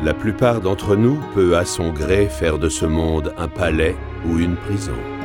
La plupart d'entre nous peut à son gré faire de ce monde un palais ou une prison.